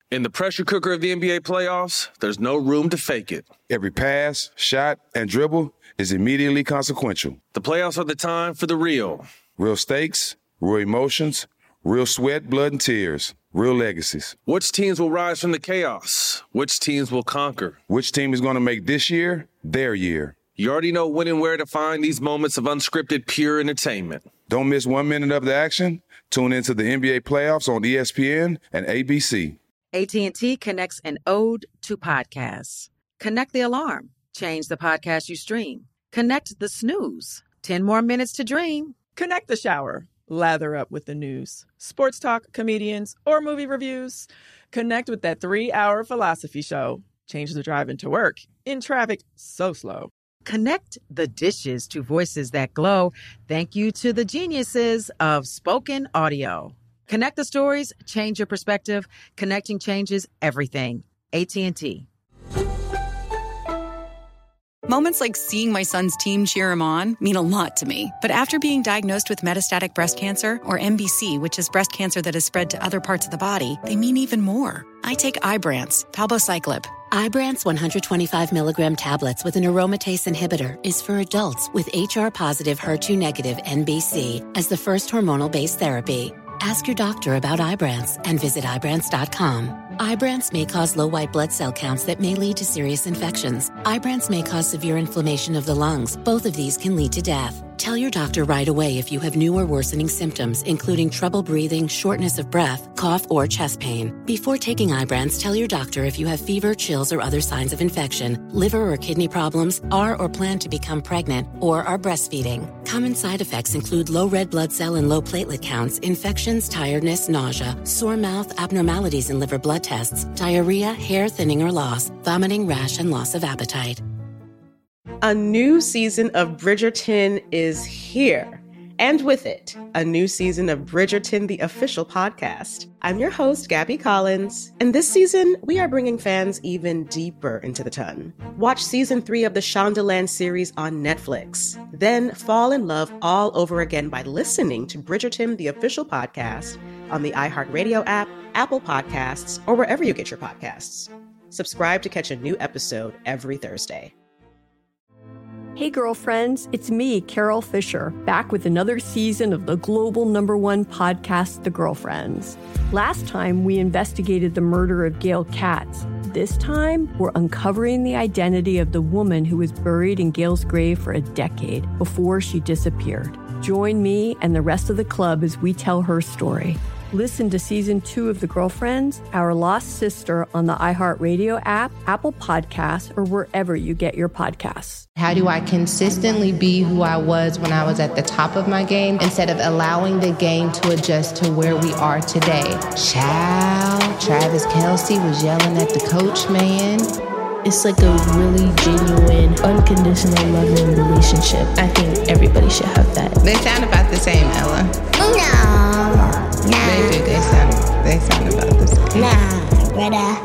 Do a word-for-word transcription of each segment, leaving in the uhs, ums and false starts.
In the pressure cooker of the N B A playoffs, there's no room to fake it. Every pass, shot, and dribble is immediately consequential. The playoffs are the time for the real. Real stakes, real emotions, real sweat, blood, and tears, real legacies. Which teams will rise from the chaos? Which teams will conquer? Which team is going to make this year their year? You already know when and where to find these moments of unscripted, pure entertainment. Don't miss one minute of the action. Tune into the N B A playoffs on E S P N and A B C. A T and T connects an ode to podcasts. Connect the alarm. Change the podcast you stream. Connect the snooze. ten more minutes to dream. Connect the shower. Lather up with the news. Sports talk, comedians, or movie reviews. Connect with that three-hour philosophy show. Change the drive into work. In traffic so slow. Connect the dishes to voices that glow. Thank you to the geniuses of spoken audio. Connect the stories, change your perspective. Connecting changes everything. A T and T. Moments like seeing my son's team cheer him on mean a lot to me. But after being diagnosed with metastatic breast cancer, or M B C, which is breast cancer that has spread to other parts of the body, they mean even more. I take Ibrance, palbociclib. Ibrance one hundred twenty-five milligram tablets with an aromatase inhibitor is for adults with H R-positive, H E R two negative M B C as the first hormonal-based therapy. Ask your doctor about Ibrance and visit Ibrance dot com. Ibrance may cause low white blood cell counts that may lead to serious infections. Ibrance may cause severe inflammation of the lungs. Both of these can lead to death. Tell your doctor right away if you have new or worsening symptoms, including trouble breathing, shortness of breath, cough, or chest pain. Before taking Ibrance, tell your doctor if you have fever, chills, or other signs of infection, liver or kidney problems, are or plan to become pregnant, or are breastfeeding. Common side effects include low red blood cell and low platelet counts, infections, tiredness, nausea, sore mouth, abnormalities in liver blood tests, diarrhea, hair thinning or loss, vomiting, rash, and loss of appetite. A new season of Bridgerton is here. And with it, a new season of Bridgerton, the official podcast. I'm your host, Gabby Collins, and this season, we are bringing fans even deeper into the ton. Watch season three of the Shondaland series on Netflix. Then fall in love all over again by listening to Bridgerton, the official podcast, on the iHeartRadio app, Apple Podcasts, or wherever you get your podcasts. Subscribe to catch a new episode every Thursday. Hey girlfriends, it's me, Carol Fisher, back with another season of the global number one podcast, The Girlfriends. Last time, we investigated the murder of Gail Katz. This time, we're uncovering the identity of the woman who was buried in Gail's grave for a decade before she disappeared. Join me and the rest of the club as we tell her story. Listen to season two of The Girlfriends, Our Lost Sister on the iHeartRadio app, Apple Podcasts, or wherever you get your podcasts. How do I consistently be who I was when I was at the top of my game instead of allowing the game to adjust to where we are today? Child, Travis Kelce was yelling at the coach, man. It's like a really genuine, unconditional loving relationship. I think everybody should have that. They sound about the same, Ella. No. No. They do. They sound, they sound about the same. Nah, brother.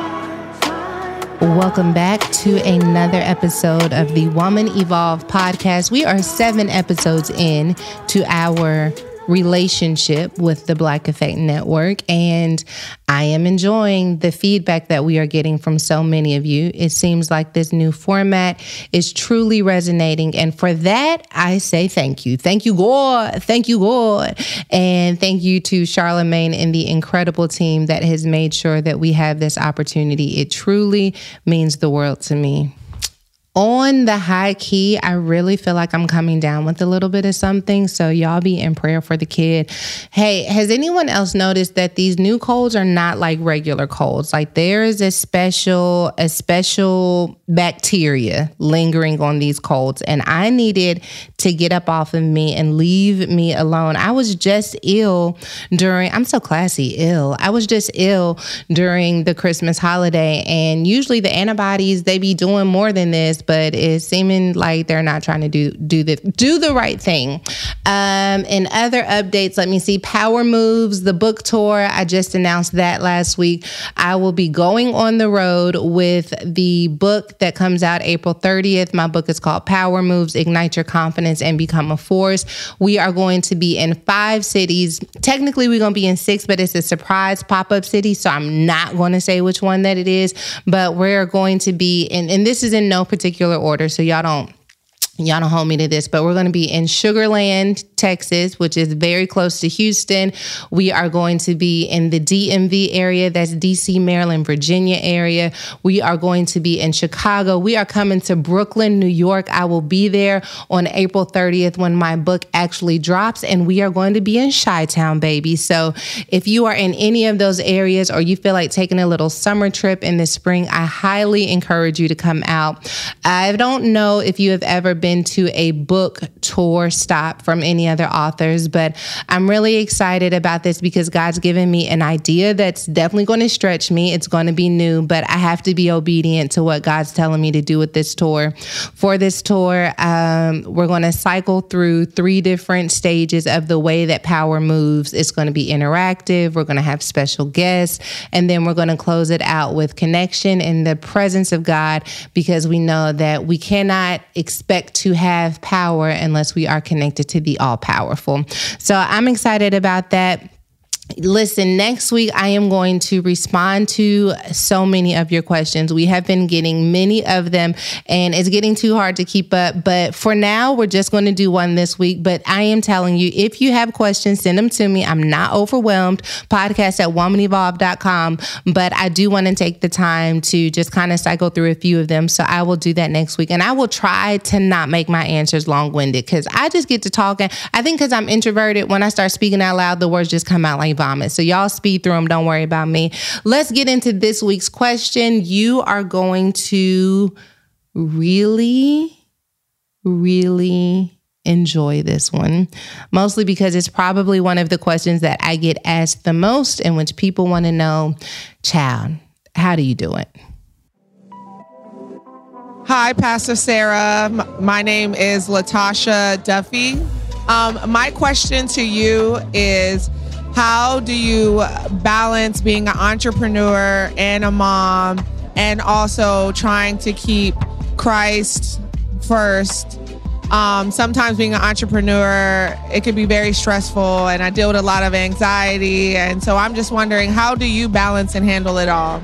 Welcome back to another episode of the Woman Evolve podcast. We are seven episodes in to our relationship with the Black Effect Network, and I am enjoying the feedback that we are getting from so many of you. It seems like this new format is truly resonating, and for that, I say thank you. Thank you, God. Thank you, God. And thank you to Charlamagne and the incredible team that has made sure that we have this opportunity. It truly means the world to me. On the high key, I really feel like I'm coming down with a little bit of something. So y'all be in prayer for the kid. Hey, has anyone else noticed that these new colds are not like regular colds? Like there is a special, a special bacteria lingering on these colds. And I needed to get up off of me and leave me alone. I was just ill during, I'm so classy, ill. I was just ill during the Christmas holiday. And usually the antibodies, they be doing more than this. but it's seeming like they're not trying to do do the do the right thing. Um, and other updates, let me see. Power Moves, the book tour. I just announced that last week. I will be going on the road with the book that comes out April thirtieth. My book is called Power Moves, Ignite Your Confidence and Become a Force. We are going to be in five cities. Technically, we're going to be in six, but it's a surprise pop-up city, so I'm not going to say which one that it is, but we're going to be in, and this is in no particular order, so y'all don't Y'all don't hold me to this, but we're going to be in Sugar Land, Texas, which is very close to Houston. We are going to be in the D M V area. That's D C, Maryland, Virginia area. We are going to be in Chicago. We are coming to Brooklyn, New York. I will be there on April thirtieth when my book actually drops, and we are going to be in Chi-Town, baby. So if you are in any of those areas or you feel like taking a little summer trip in the spring, I highly encourage you to come out. I don't know if you have ever been to a book tour stop from any other authors, but I'm really excited about this because God's given me an idea that's definitely going to stretch me. It's going to be new, but I have to be obedient to what God's telling me to do with this tour. For this tour, um, we're going to cycle through three different stages of the way that Power moves. It's going to be interactive. We're going to have special guests, and then we're going to close it out with connection in the presence of God, because we know that we cannot expect to have power unless we are connected to the all-powerful. So I'm excited about that. Listen, next week I am going to respond to so many of your questions. We have been getting many of them, and it's getting too hard to keep up. But for now, we're just going to do one this week. But I am telling you, if you have questions, send them to me. I'm not overwhelmed. Podcast at woman evolve dot com. But I do want to take the time to just kind of cycle through a few of them. So I will do that next week. And I will try to not make my answers long-winded, because I just get to talking. I think because I'm introverted, when I start speaking out loud, the words just come out like vomit. So y'all speed through them. Don't worry about me. Let's get into this week's question. You are going to really, really enjoy this one, mostly because it's probably one of the questions that I get asked the most, in which people want to know, child, how do you do it? Hi, Pastor Sarah. M- my name is Latasha Duffy. Um, my question to you is, how do you balance being an entrepreneur and a mom, and also trying to keep Christ first? Um, sometimes being an entrepreneur, it can be very stressful, and I deal with a lot of anxiety. And so I'm just wondering, how do you balance and handle it all?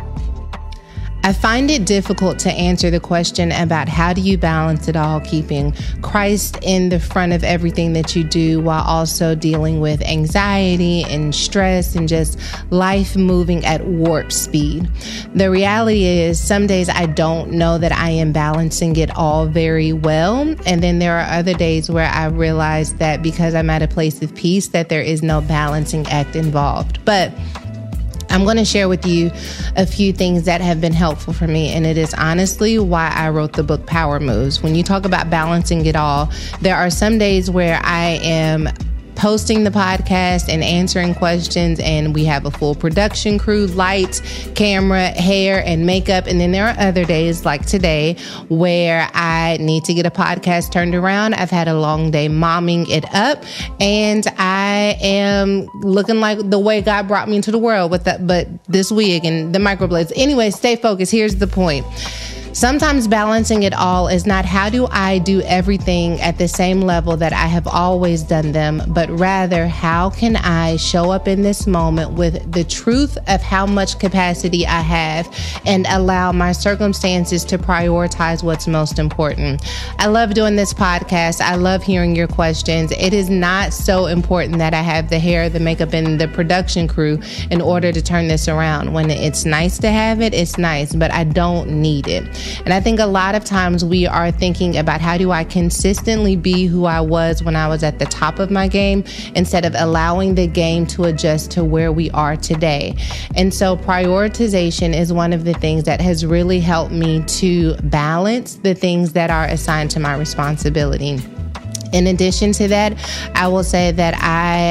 I find it difficult to answer the question about how do you balance it all, keeping Christ in the front of everything that you do while also dealing with anxiety and stress and just life moving at warp speed. The reality is, some days I don't know that I am balancing it all very well. And then there are other days where I realize that because I'm at a place of peace, that there is no balancing act involved. But I'm going to share with you a few things that have been helpful for me, and it is honestly why I wrote the book Power Moves. When you talk about balancing it all, there are some days where I am posting the podcast and answering questions, and we have a full production crew, lights, camera, hair, and makeup. And then there are other days like today where I need to get a podcast turned around. I've had a long day momming it up, and I am looking like the way God brought me into the world with that, but this wig and the microblades. Anyway, stay focused. Here's the point. Sometimes balancing it all is not how do I do everything at the same level that I have always done them, but rather how can I show up in this moment with the truth of how much capacity I have and allow my circumstances to prioritize what's most important. I love doing this podcast. I love hearing your questions. It is not so important that I have the hair, the makeup, and the production crew in order to turn this around. When it's nice to have it, it's nice, but I don't need it. And I think a lot of times we are thinking about how do I consistently be who I was when I was at the top of my game, instead of allowing the game to adjust to where we are today. And so prioritization is one of the things that has really helped me to balance the things that are assigned to my responsibility. In addition to that, I will say that I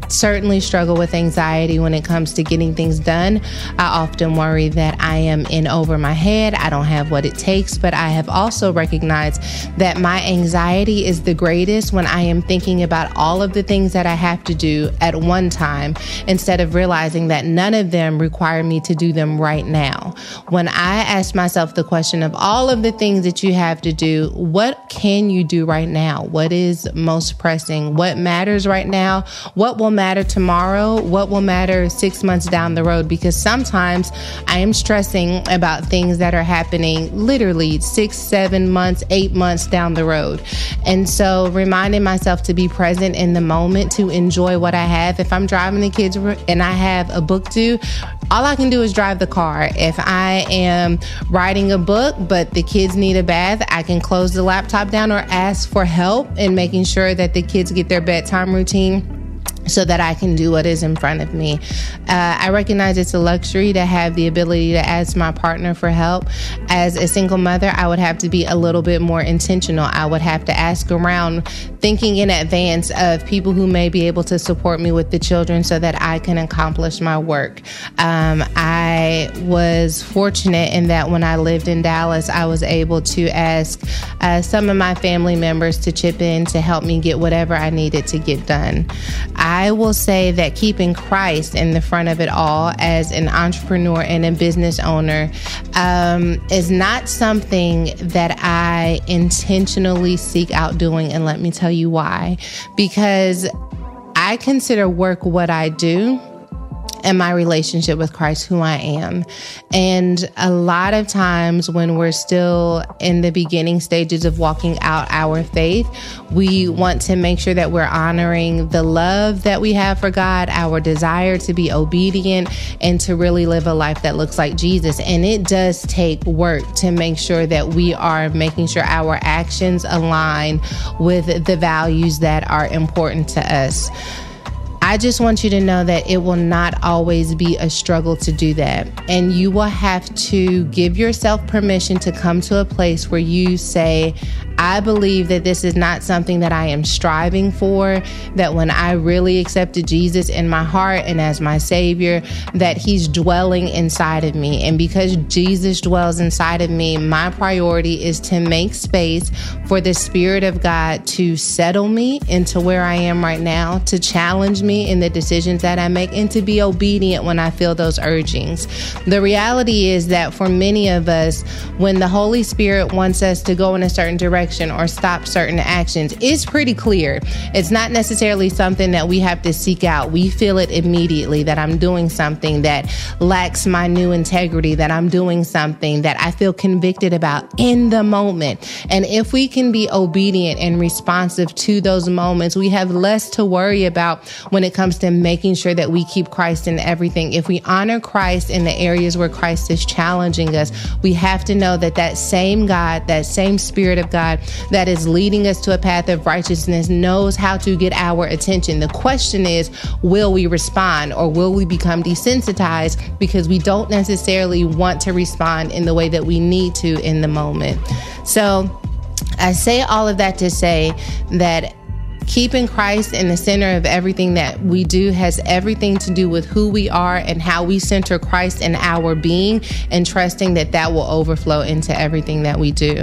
certainly struggle with anxiety when it comes to getting things done. I often worry that I am in over my head. I don't have what it takes, but I have also recognized that my anxiety is the greatest when I am thinking about all of the things that I have to do at one time instead of realizing that none of them require me to do them right now. When I ask myself the question of all of the things that you have to do, what can you do right now? What is most pressing? What matters right now? What will matter tomorrow? What will matter six months down the road? Because sometimes I am stressing about things that are happening literally six, seven months, eight months down the road. And so reminding myself to be present in the moment, to enjoy what I have. If I'm driving the kids and I have a book due, all I can do is drive the car. If I am writing a book, but the kids need a bath, I can close the laptop down or ask for help in making sure that the kids get their bedtime routine so that I can do what is in front of me. Uh, I recognize it's a luxury to have the ability to ask my partner for help. As a single mother, I would have to be a little bit more intentional. I would have to ask around, thinking in advance of people who may be able to support me with the children so that I can accomplish my work. Um, I was fortunate in that when I lived in Dallas, I was able to ask uh, some of my family members to chip in to help me get whatever I needed to get done. I I will say that keeping Christ in the front of it all as an entrepreneur and a business owner um, is not something that I intentionally seek out doing. And let me tell you why. Because I consider work what I do and my relationship with Christ who I am. And a lot of times when we're still in the beginning stages of walking out our faith, we want to make sure that we're honoring the love that we have for God, our desire to be obedient, and to really live a life that looks like Jesus. And it does take work to make sure that we are making sure our actions align with the values that are important to us. I just want you to know that it will not always be a struggle to do that. And you will have to give yourself permission to come to a place where you say, I believe that this is not something that I am striving for, that when I really accepted Jesus in my heart and as my Savior, that He's dwelling inside of me. And because Jesus dwells inside of me, my priority is to make space for the Spirit of God to settle me into where I am right now, to challenge me in the decisions that I make, and to be obedient when I feel those urgings. The reality is that for many of us, when the Holy Spirit wants us to go in a certain direction or stop certain actions, it's pretty clear. It's not necessarily something that we have to seek out. We feel it immediately that I'm doing something that lacks my new integrity, that I'm doing something that I feel convicted about in the moment. And if we can be obedient and responsive to those moments, we have less to worry about when it comes to making sure that we keep Christ in everything. If we honor Christ in the areas where Christ is challenging us, we have to know that that same God, that same Spirit of God that is leading us to a path of righteousness knows how to get our attention. The question is, will we respond, or will we become desensitized because we don't necessarily want to respond in the way that we need to in the moment? So I say all of that to say that keeping Christ in the center of everything that we do has everything to do with who we are and how we center Christ in our being, and trusting that that will overflow into everything that we do.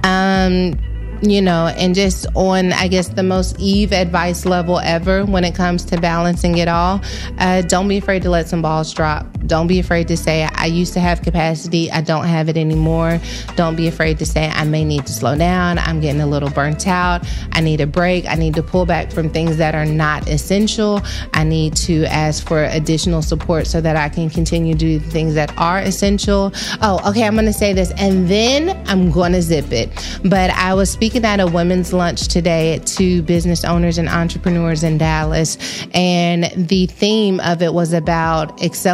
Um, you know, and just on, I guess, the most Eve advice level ever when it comes to balancing it all, uh, don't be afraid to let some balls drop. Don't be afraid to say, I used to have capacity, I don't have it anymore. Don't be afraid to say, I may need to slow down, I'm getting a little burnt out, I need a break, I need to pull back from things that are not essential, I need to ask for additional support so that I can continue to do the things that are essential. Oh, okay, I'm going to say this, and then I'm going to zip it. But I was speaking at a women's lunch today to business owners and entrepreneurs in Dallas, and the theme of it was about acceleration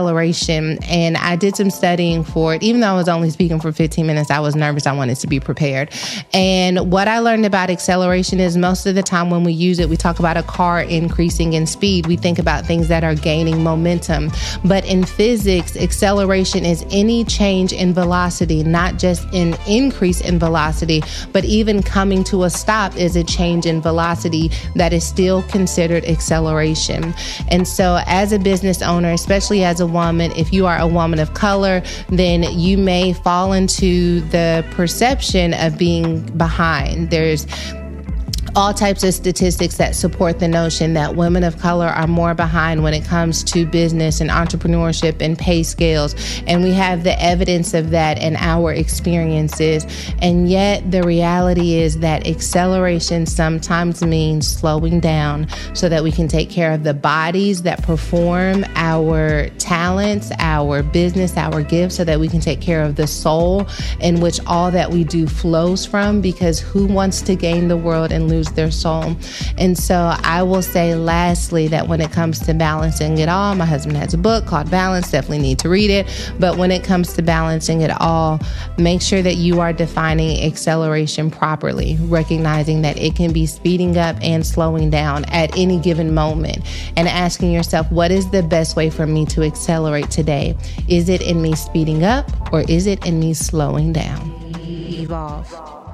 acceleration. And I did some studying for it. Even though I was only speaking for fifteen minutes, I was nervous. I wanted to be prepared. And what I learned about acceleration is most of the time when we use it, we talk about a car increasing in speed. We think about things that are gaining momentum. But in physics, acceleration is any change in velocity, not just an increase in velocity, but even coming to a stop is a change in velocity that is still considered acceleration. And so as a business owner, especially as a woman, if you are a woman of color, then you may fall into the perception of being behind. There's all types of statistics that support the notion that women of color are more behind when it comes to business and entrepreneurship and pay scales. And we have the evidence of that in our experiences. And yet the reality is that acceleration sometimes means slowing down so that we can take care of the bodies that perform our talents, our business, our gifts, so that we can take care of the soul in which all that we do flows from, because who wants to gain the world and lose their soul? And so I will say lastly that when it comes to balancing it all, my husband has a book called Balance, definitely need to read it. But when it comes to balancing it all, make sure that you are defining acceleration properly, recognizing that it can be speeding up and slowing down at any given moment, and asking yourself, what is the best way for me to accelerate today? Is it in me speeding up, or is it in me slowing down? Evolve.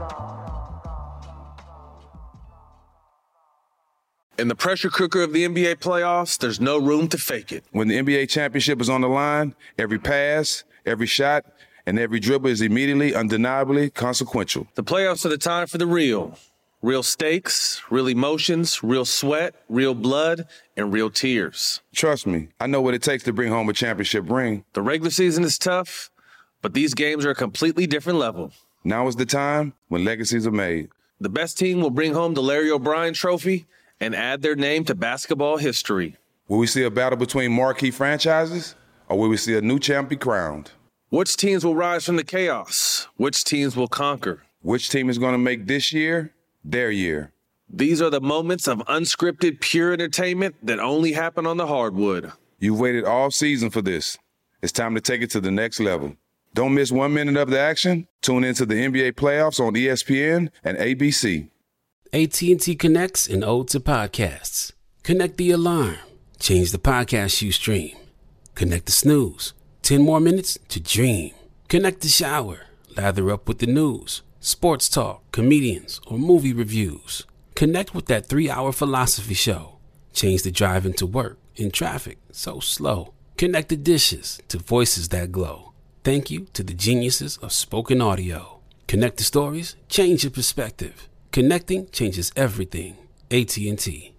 In the pressure cooker of the N B A playoffs, there's no room to fake it. When the N B A championship is on the line, every pass, every shot, and every dribble is immediately, undeniably consequential. The playoffs are the time for the real. Real stakes, real emotions, real sweat, real blood, and real tears. Trust me, I know what it takes to bring home a championship ring. The regular season is tough, but these games are a completely different level. Now is the time when legacies are made. The best team will bring home the Larry O'Brien Trophy and add their name to basketball history. Will we see a battle between marquee franchises, or will we see a new champ be crowned? Which teams will rise from the chaos? Which teams will conquer? Which team is going to make this year their year? These are the moments of unscripted, pure entertainment that only happen on the hardwood. You've waited all season for this. It's time to take it to the next level. Don't miss one minute of the action. Tune into the N B A playoffs on E S P N and A B C. A T and T connects an ode to podcasts. Connect the alarm. Change the podcast you stream. Connect the snooze. Ten more minutes to dream. Connect the shower. Lather up with the news, sports talk, comedians, or movie reviews. Connect with that three-hour philosophy show. Change the drive into work in traffic so slow. Connect the dishes to voices that glow. Thank you to the geniuses of spoken audio. Connect the stories. Change your perspective. Connecting changes everything. A T and T.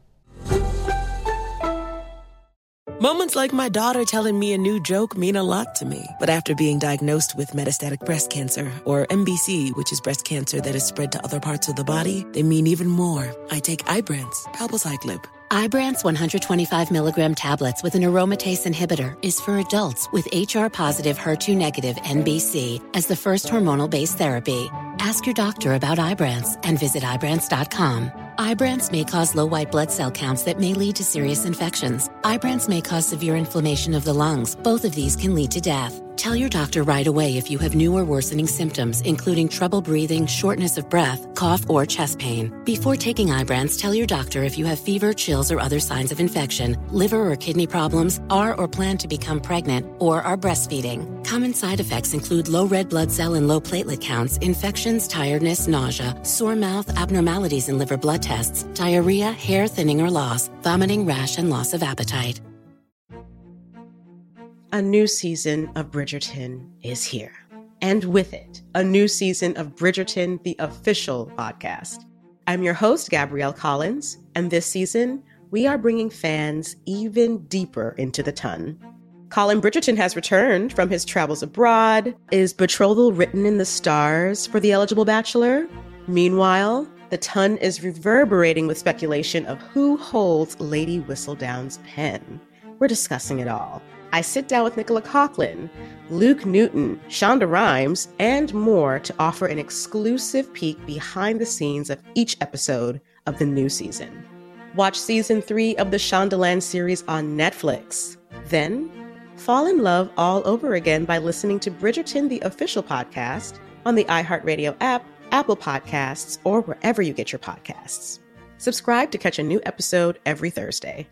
Moments like my daughter telling me a new joke mean a lot to me. But after being diagnosed with metastatic breast cancer, or M B C, which is breast cancer that is spread to other parts of the body, they mean even more. I take Ibrance, palbociclib. Ibrance one hundred twenty-five milligram tablets with an aromatase inhibitor is for adults with H R-positive, H E R two negative N B C as the first hormonal-based therapy. Ask your doctor about Ibrance and visit Ibrance dot com. Ibrance may cause low white blood cell counts that may lead to serious infections. Ibrance may cause severe inflammation of the lungs. Both of these can lead to death. Tell your doctor right away if you have new or worsening symptoms, including trouble breathing, shortness of breath, cough, or chest pain. Before taking Ibrance, tell your doctor if you have fever, chills, or other signs of infection, liver or kidney problems, are or plan to become pregnant, or are breastfeeding. Common side effects include low red blood cell and low platelet counts, infections, tiredness, nausea, sore mouth, abnormalities in liver blood tests, diarrhea, hair thinning or loss, vomiting, rash, and loss of appetite. A new season of Bridgerton is here. And with it, a new season of Bridgerton, the official podcast. I'm your host, Gabrielle Collins, and this season, we are bringing fans even deeper into the ton. Colin Bridgerton has returned from his travels abroad. Is betrothal written in the stars for the eligible bachelor? Meanwhile, the ton is reverberating with speculation of who holds Lady Whistledown's pen. We're discussing it all. I sit down with Nicola Coughlan, Luke Newton, Shonda Rhimes, and more to offer an exclusive peek behind the scenes of each episode of the new season. Watch season three of the Shondaland series on Netflix. Then, Fall in love all over again by listening to Bridgerton, the official podcast, on the iHeartRadio app, Apple Podcasts, or wherever you get your podcasts. Subscribe to catch a new episode every Thursday.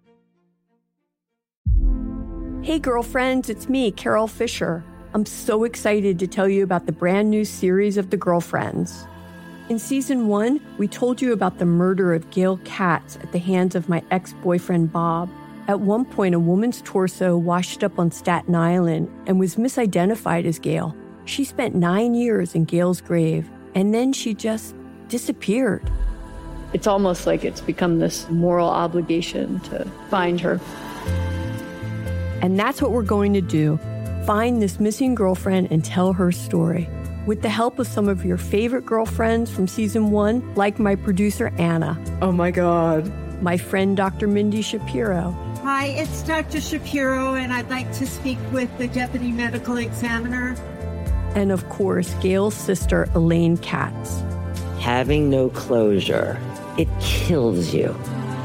Hey, girlfriends, it's me, Carol Fisher. I'm so excited to tell you about the brand new series of The Girlfriends. In season one, we told you about the murder of Gail Katz at the hands of my ex-boyfriend, Bob. At one point, a woman's torso washed up on Staten Island and was misidentified as Gail. She spent nine years in Gail's grave, and then she just disappeared. It's almost like it's become this moral obligation to find her. And that's what we're going to do. Find this missing girlfriend and tell her story. With the help of some of your favorite girlfriends from season one, like my producer, Anna. Oh my God. My friend, Doctor Mindy Shapiro. Hi, it's Doctor Shapiro, and I'd like to speak with the Deputy Medical Examiner. And of course, Gail's sister, Elaine Katz. Having no closure, it kills you.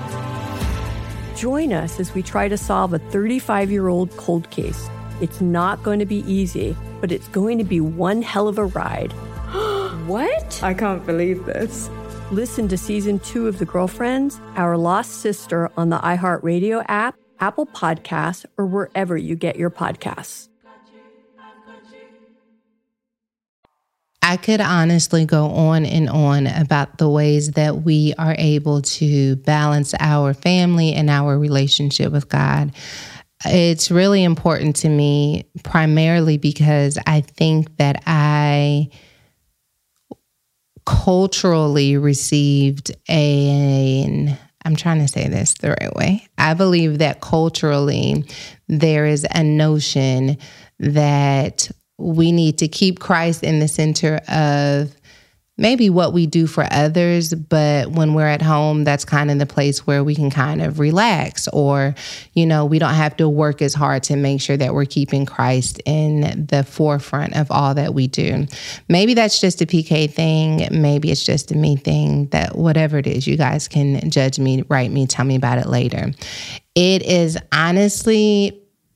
Join us as we try to solve a thirty-five-year-old cold case. It's not going to be easy, but it's going to be one hell of a ride. What? I can't believe this. Listen to season two of The Girlfriends, Our Lost Sister on the iHeartRadio app, Apple Podcasts, or wherever you get your podcasts. I could honestly go on and on about the ways that we are able to balance our family and our relationship with God. It's really important to me, primarily because I think that I culturally received an, I'm trying to say this the right way. I believe that culturally there is a notion that we need to keep Christ in the center of maybe what we do for others, but when we're at home, that's kind of the place where we can kind of relax, or, you know, we don't have to work as hard to make sure that we're keeping Christ in the forefront of all that we do. Maybe that's just a P K thing. Maybe it's just a me thing. That whatever it is, you guys can judge me, write me, tell me about it later. It is honestly,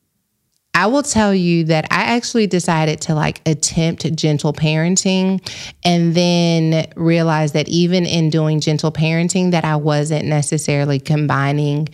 I will tell you that I actually decided to like attempt gentle parenting, and then realized that even in doing gentle parenting that I wasn't necessarily combining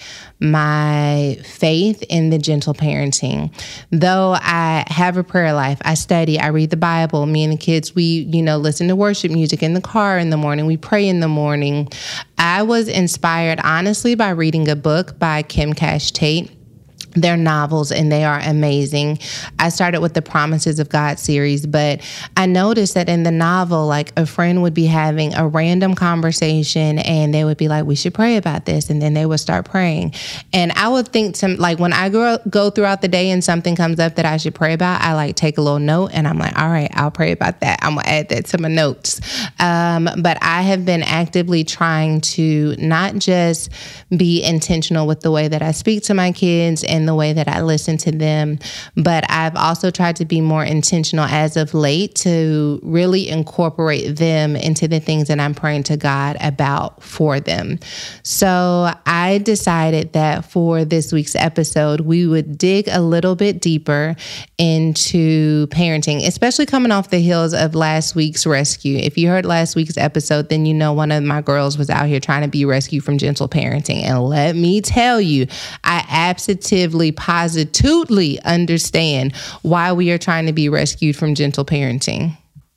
my faith in the gentle parenting. Though I have a prayer life, I study, I read the Bible. Me and the kids, we, you know, listen to worship music in the car in the morning. We pray in the morning. I was inspired, honestly, by reading a book by Kim Cash Tate. They're novels and they are amazing. I started with the Promises of God series, but I noticed that in the novel, like a friend would be having a random conversation and they would be like, we should pray about this. And then they would start praying. And I would think to, like, when I go, go throughout the day and something comes up that I should pray about, I like take a little note and I'm like, all right, I'll pray about that. I'm going to add that to my notes. Um, but I have been actively trying to not just be intentional with the way that I speak to my kids and the way that I listen to them, but I've also tried to be more intentional as of late to really incorporate them into the things that I'm praying to God about for them. So I decided that for this week's episode, we would dig a little bit deeper into parenting, especially coming off the heels of last week's rescue. If you heard last week's episode, then you know one of my girls was out here trying to be rescued from gentle parenting. And let me tell you, I absolutely positively understand why we are trying to be rescued from gentle parenting.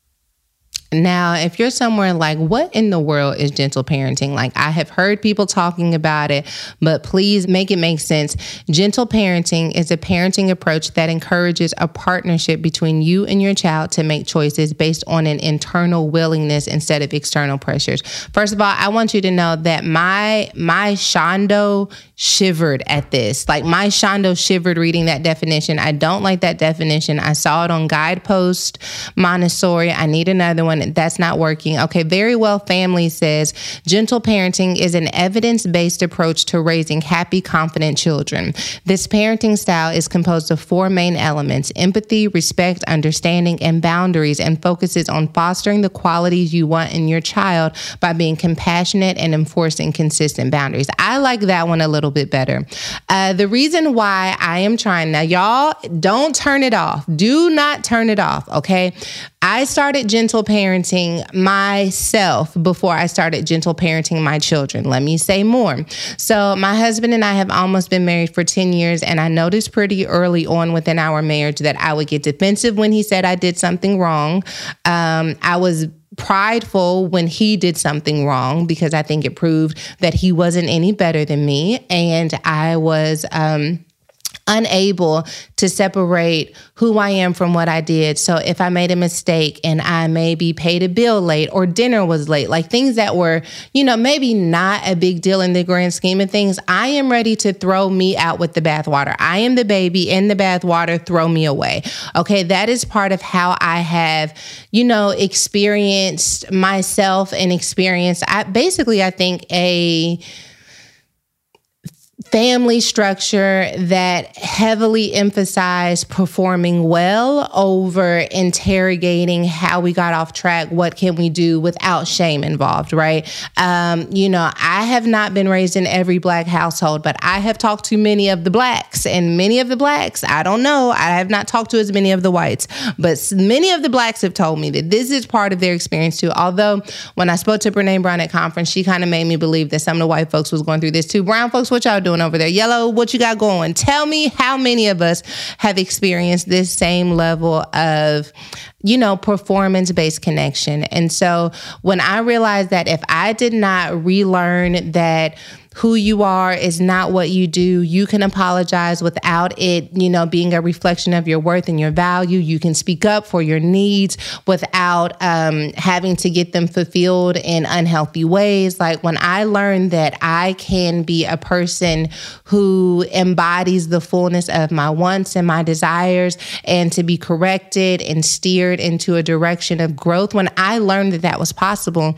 Now, if you're somewhere like, what in the world is gentle parenting? Like, I have heard people talking about it, but please make it make sense. Gentle parenting is a parenting approach that encourages a partnership between you and your child to make choices based on an internal willingness instead of external pressures. First of all, I want you to know that my my Shondo shivered at this. Like, my Shondo shivered reading that definition. I don't like that definition. I saw it on Guidepost Montessori. I need another one. one, that's not working. Okay, Very Well Family says, gentle parenting is an evidence-based approach to raising happy, confident children. This parenting style is composed of four main elements: empathy, respect, understanding, and boundaries, and focuses on fostering the qualities you want in your child by being compassionate and enforcing consistent boundaries. I like that one a little bit better. Uh, the reason why I am trying, now y'all don't turn it off. Do not turn it off, okay? I started gentle parenting myself before I started gentle parenting my children. Let me say more. So my husband and I have almost been married for ten years, and I noticed pretty early on within our marriage that I would get defensive when he said I did something wrong. Um, I was prideful when he did something wrong because I think it proved that he wasn't any better than me. And I was um, unable to separate who I am from what I did. So if I made a mistake and I maybe paid a bill late or dinner was late, like things that were, you know, maybe not a big deal in the grand scheme of things, I am ready to throw me out with the bathwater. I am the baby in the bathwater, throw me away. Okay, that is part of how I have, you know, experienced myself and experienced, I, basically, I think a family structure that heavily emphasized performing well over interrogating how we got off track, what can we do without shame involved, right? Um, you know, I have not been raised in every Black household, but I have talked to many of the Blacks, and many of the Blacks, I don't know, I have not talked to as many of the whites, but many of the Blacks have told me that this is part of their experience too. Although when I spoke to Brené Brown at conference, she kind of made me believe that some of the white folks was going through this too. Brown folks, what y'all doing over there? Yellow, what you got going? Tell me how many of us have experienced this same level of, you know, performance-based connection. And so when I realized that if I did not relearn that who you are is not what you do, you can apologize without it, you know, being a reflection of your worth and your value. You can speak up for your needs without um, having to get them fulfilled in unhealthy ways. Like when I learned that I can be a person who embodies the fullness of my wants and my desires and to be corrected and steered into a direction of growth, when I learned that that was possible,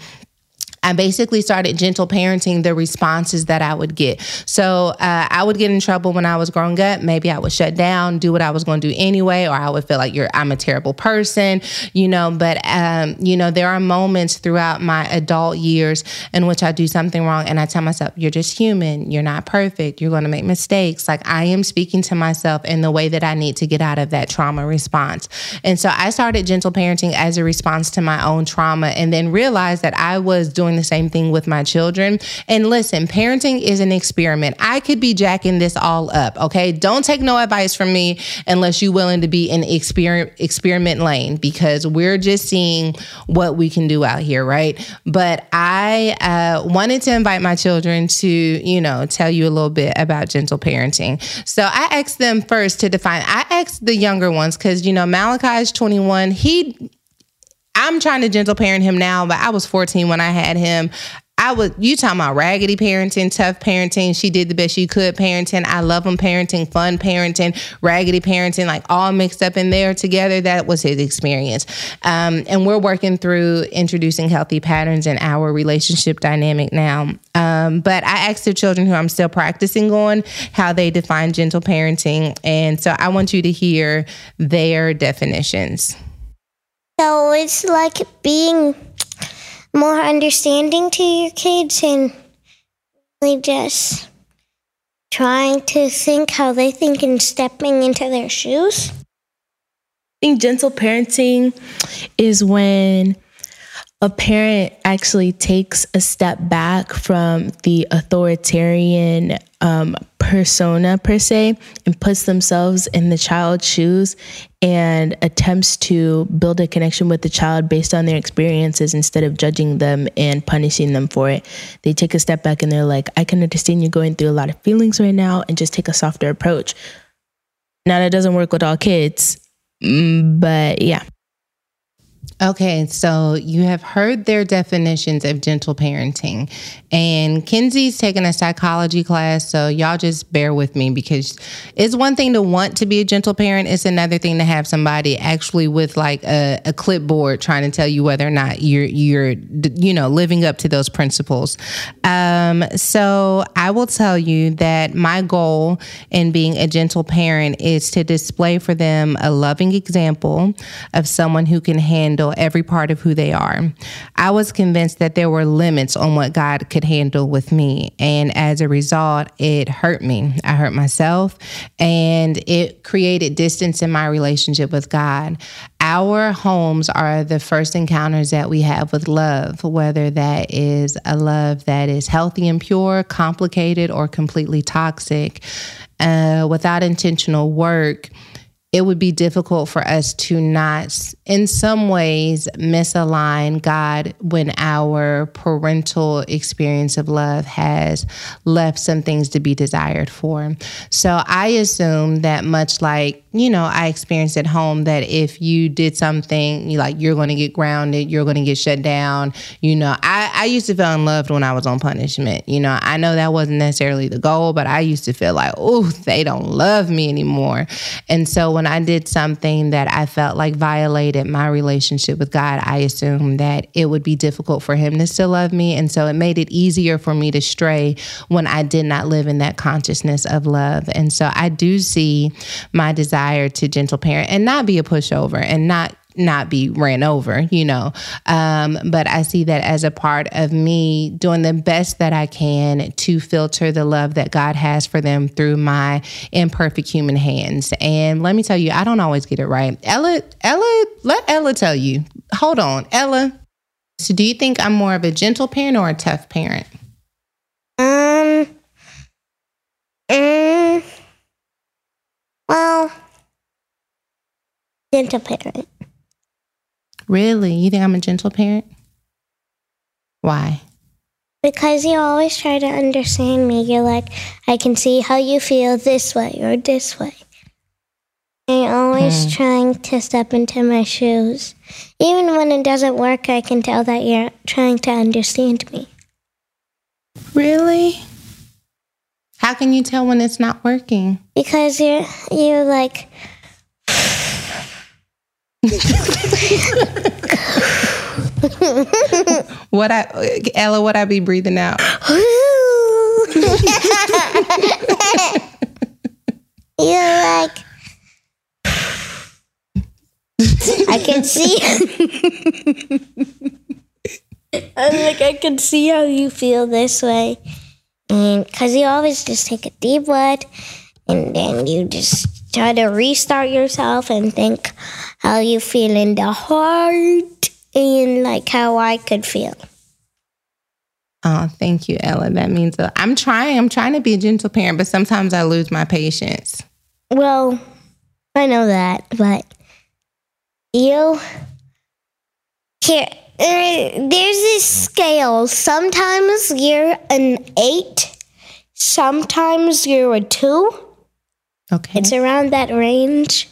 I basically started gentle parenting the responses that I would get. So uh, I would get in trouble when I was growing up. Maybe I would shut down, do what I was going to do anyway, or I would feel like you're I'm a terrible person, you know. But, um, you know, there are moments throughout my adult years in which I do something wrong and I tell myself, you're just human. You're not perfect. You're going to make mistakes. Like I am speaking to myself in the way that I need to get out of that trauma response. And so I started gentle parenting as a response to my own trauma, and then realized that I was doing the same thing with my children. And listen, parenting is an experiment. I could be jacking this all up, okay? Don't take no advice from me unless you're willing to be in exper- experiment lane, because we're just seeing what we can do out here, right? But I uh, wanted to invite my children to, you know, tell you a little bit about gentle parenting. So I asked them first to define, I asked the younger ones, because, you know, Malachi is twenty-one. He I'm trying to gentle parent him now, but I was fourteen when I had him. I was, you talking about raggedy parenting, tough parenting. She did the best she could parenting. I love him parenting, fun parenting, raggedy parenting, like all mixed up in there together. That was his experience. Um, and we're working through introducing healthy patterns in our relationship dynamic now. Um, but I asked the children who I'm still practicing on how they define gentle parenting. And so I want you to hear their definitions. So it's like being more understanding to your kids and really just trying to think how they think and stepping into their shoes. I think gentle parenting is when a parent actually takes a step back from the authoritarian um, persona per se and puts themselves in the child's shoes and attempts to build a connection with the child based on their experiences instead of judging them and punishing them for it. They take a step back and they're like, I can understand you're going through a lot of feelings right now, and just take a softer approach. Now, that doesn't work with all kids, but yeah. Okay, so you have heard their definitions of gentle parenting, and Kenzie's taking a psychology class, so y'all just bear with me, because it's one thing to want to be a gentle parent. It's another thing to have somebody actually with like a, a clipboard trying to tell you whether or not you're, you're, you know, living up to those principles. Um, so I will tell you that my goal in being a gentle parent is to display for them a loving example of someone who can handle every part of who they are. I was convinced that there were limits on what God could handle with me. And as a result, it hurt me. I hurt myself, and it created distance in my relationship with God. Our homes are the first encounters that we have with love, whether that is a love that is healthy and pure, complicated, or completely toxic. Uh, without intentional work, it would be difficult for us to not, in some ways, misalign God when our parental experience of love has left some things to be desired for. So I assume that much like, you know, I experienced at home, that if you did something, you like, you're going to get grounded, you're going to get shut down. You know, I, I used to feel unloved when I was on punishment. You know, I know that wasn't necessarily the goal, but I used to feel like, oh, they don't love me anymore. And so when I did something that I felt like violated my relationship with God, I assumed that it would be difficult for him to still love me. And so it made it easier for me to stray when I did not live in that consciousness of love. And so I do see my desire to gentle parent and not be a pushover and not not be ran over, you know. Um, but I see that as a part of me doing the best that I can to filter the love that God has for them through my imperfect human hands. And let me tell you, I don't always get it right. Ella, Ella, let Ella tell you. Hold on, Ella. So do you think I'm more of a gentle parent or a tough parent? Um, um well, gentle parent. Really? You think I'm a gentle parent? Why? Because you always try to understand me. You're like, I can see how you feel this way or this way. And you're always hmm. trying to step into my shoes. Even when it doesn't work, I can tell that you're trying to understand me. Really? How can you tell when it's not working? Because you're, you're like... what I Ella, what I be breathing out? You're like, I can see. I'm like, I can see how you feel this way, and because you always just take a deep breath, and then you just try to restart yourself and think how you feel in the heart and like how I could feel. Oh, thank you, Ella. That means uh, I'm trying. I'm trying to be a gentle parent, but sometimes I lose my patience. Well, I know that, but you here. Uh, there's this scale. Sometimes you're an eight. Sometimes you're a two. Okay. It's around that range.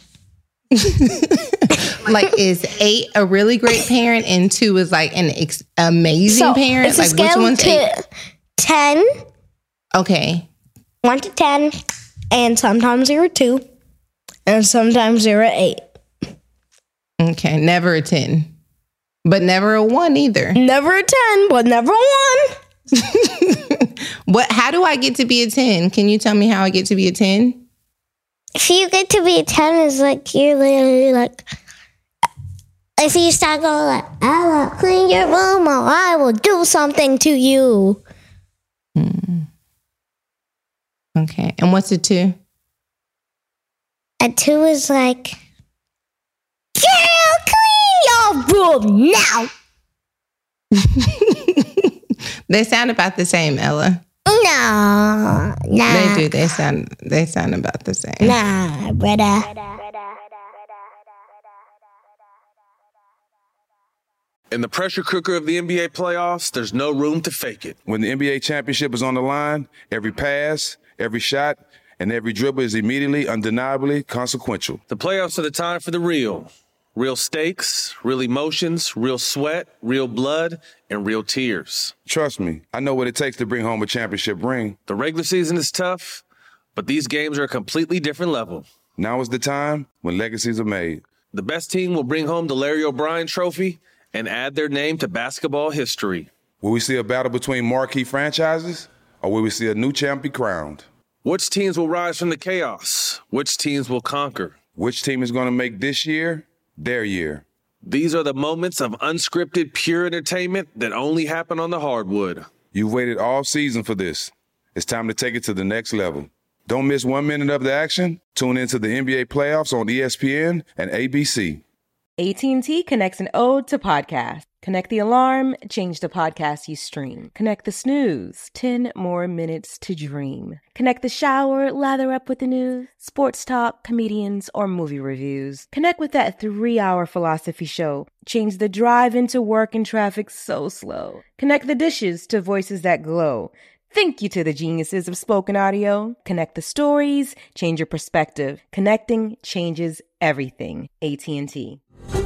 Like, is eight a really great parent and two is like an ex- amazing so parent? It's a like, scale which one's to eight? ten. Okay. One to ten, and sometimes you're a two, and sometimes you're a eight. Okay, never a ten, but never a one either. Never a ten, but never one. What? How do I get to be a ten? Can you tell me how I get to be a ten? If you get to be a ten, is like you're literally like, if you start going like, Ella, clean your room or I will do something to you. Hmm. Okay. And what's a two? A two is like, girl, clean your room now. They sound about the same, Ella. No, nah. They do. They sound. They sound about the same. Nah, brother. In the pressure cooker of the N B A playoffs, there's no room to fake it. When the N B A championship is on the line, every pass, every shot, and every dribble is immediately, undeniably consequential. The playoffs are the time for the real. Real stakes, real emotions, real sweat, real blood, and real tears. Trust me, I know what it takes to bring home a championship ring. The regular season is tough, but these games are a completely different level. Now is the time when legacies are made. The best team will bring home the Larry O'Brien Trophy and add their name to basketball history. Will we see a battle between marquee franchises, or will we see a new champ be crowned? Which teams will rise from the chaos? Which teams will conquer? Which team is going to make this year their year? These are the moments of unscripted, pure entertainment that only happen on the hardwood. You've waited all season for this. It's time to take it to the next level. Don't miss one minute of the action. Tune into the N B A playoffs on E S P N and A B C. A T and T connects an ode to podcast. Connect the alarm, change the podcast you stream. Connect the snooze, ten more minutes to dream. Connect the shower, lather up with the news, sports talk, comedians, or movie reviews. Connect with that three-hour philosophy show. Change the drive into work and traffic so slow. Connect the dishes to voices that glow. Thank you to the geniuses of spoken audio. Connect the stories, change your perspective. Connecting changes everything. A T and T.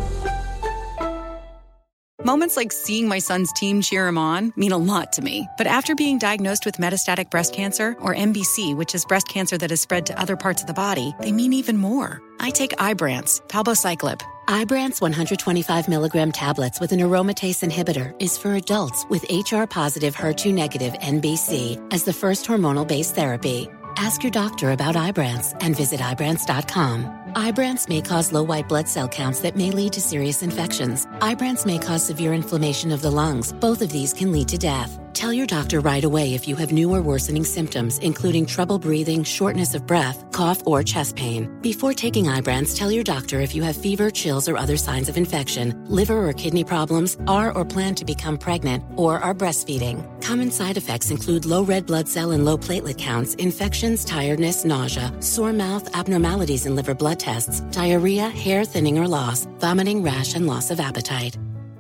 Moments like seeing my son's team cheer him on mean a lot to me. But after being diagnosed with metastatic breast cancer, or M B C, which is breast cancer that has spread to other parts of the body, they mean even more. I take Ibrance, palbociclib. Ibrance one hundred twenty-five milligram tablets with an aromatase inhibitor is for adults with H R-positive, H E R two negative N B C as the first hormonal-based therapy. Ask your doctor about Ibrance and visit Ibrance dot com. Ibrance may cause low white blood cell counts that may lead to serious infections. Ibrance may cause severe inflammation of the lungs. Both of these can lead to death. Tell your doctor right away if you have new or worsening symptoms, including trouble breathing, shortness of breath, cough, or chest pain. Before taking Ibrance, tell your doctor if you have fever, chills, or other signs of infection, liver or kidney problems, are or plan to become pregnant, or are breastfeeding. Common side effects include low red blood cell and low platelet counts, infections, tiredness, nausea, sore mouth, abnormalities in liver blood tests, diarrhea, hair thinning or loss, vomiting, rash, and loss of appetite.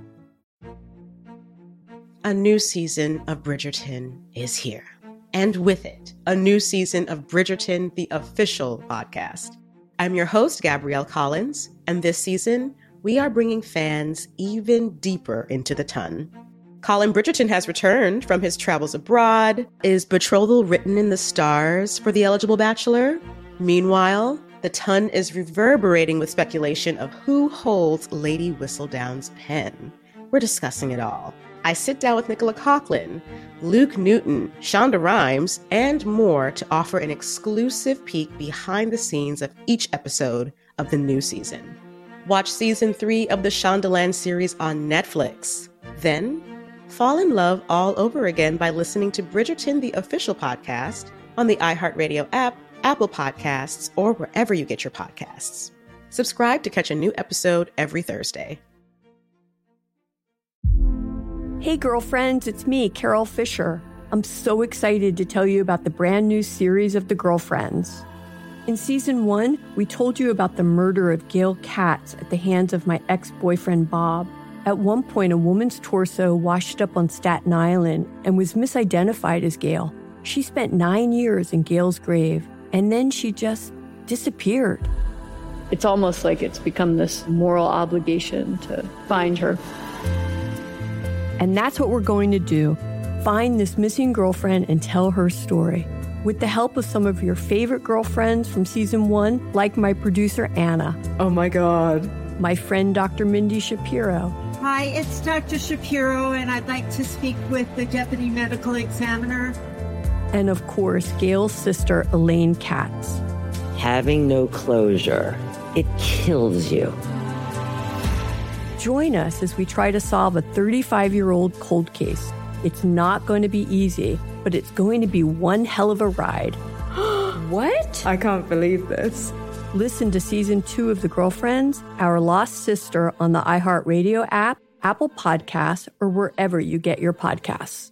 A new season of Bridgerton is here. And with it, a new season of Bridgerton, the official podcast. I'm your host, Gabrielle Collins, and this season, we are bringing fans even deeper into the ton. Colin Bridgerton has returned from his travels abroad. Is betrothal written in the stars for the eligible bachelor? Meanwhile, the ton is reverberating with speculation of who holds Lady Whistledown's pen. We're discussing it all. I sit down with Nicola Coughlan, Luke Newton, Shonda Rhimes, and more to offer an exclusive peek behind the scenes of each episode of the new season. Watch season three of the Shondaland series on Netflix. Then, fall in love all over again by listening to Bridgerton, the official podcast, on the iHeartRadio app, Apple Podcasts, or wherever you get your podcasts. Subscribe to catch a new episode every Thursday. Hey girlfriends, it's me, Carol Fisher. I'm so excited to tell you about the brand new series of The Girlfriends. In season one, we told you about the murder of Gail Katz at the hands of my ex-boyfriend Bob. At one point, a woman's torso washed up on Staten Island and was misidentified as Gail. She spent nine years in Gail's grave, and then she just disappeared. It's almost like it's become this moral obligation to find her. And that's what we're going to do. Find this missing girlfriend and tell her story. With the help of some of your favorite girlfriends from season one, like my producer, Anna. Oh my God. My friend, Doctor Mindy Shapiro. Hi, it's Doctor Shapiro, and I'd like to speak with the Deputy Medical Examiner. And of course, Gail's sister, Elaine Katz. Having no closure, it kills you. Join us as we try to solve a thirty-five-year-old cold case. It's not going to be easy, but it's going to be one hell of a ride. What? I can't believe this. Listen to season two of The Girlfriends, Our Lost Sister on the iHeartRadio app, Apple Podcasts, or wherever you get your podcasts.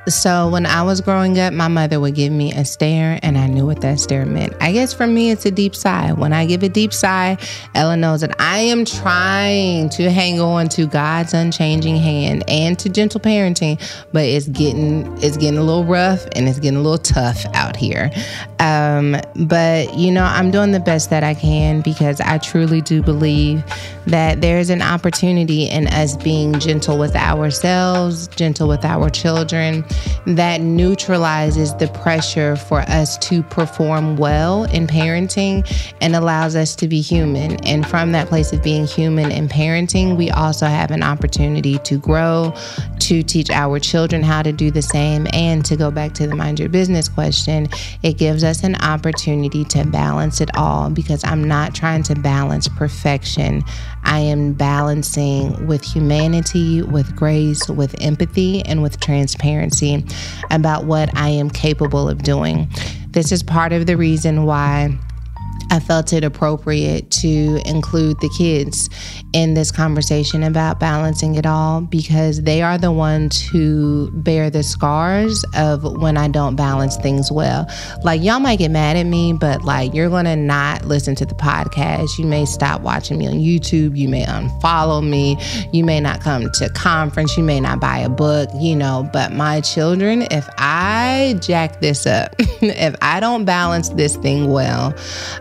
So when I was growing up, my mother would give me a stare, and I knew what that stare meant. I guess for me, it's a deep sigh. When I give a deep sigh, Ella knows that I am trying to hang on to God's unchanging hand and to gentle parenting, but it's getting it's getting a little rough and it's getting a little tough out here. Um, but, you know, I'm doing the best that I can because I truly do believe that there's an opportunity in us being gentle with ourselves, gentle with our children, that neutralizes the pressure for us to perform well in parenting and allows us to be human. And from that place of being human in parenting, we also have an opportunity to grow, to teach our children how to do the same. And to go back to the mind your business question, it gives us an opportunity to balance it all, because I'm not trying to balance perfection. I am balancing with humanity, with grace, with empathy, and with transparency about what I am capable of doing. This is part of the reason why I felt it appropriate to include the kids in this conversation about balancing it all, because they are the ones who bear the scars of when I don't balance things well. Like, y'all might get mad at me, but like, you're gonna not listen to the podcast. You may stop watching me on YouTube. You may unfollow me. You may not come to conference. You may not buy a book, you know, but my children, if I jack this up, if I don't balance this thing well,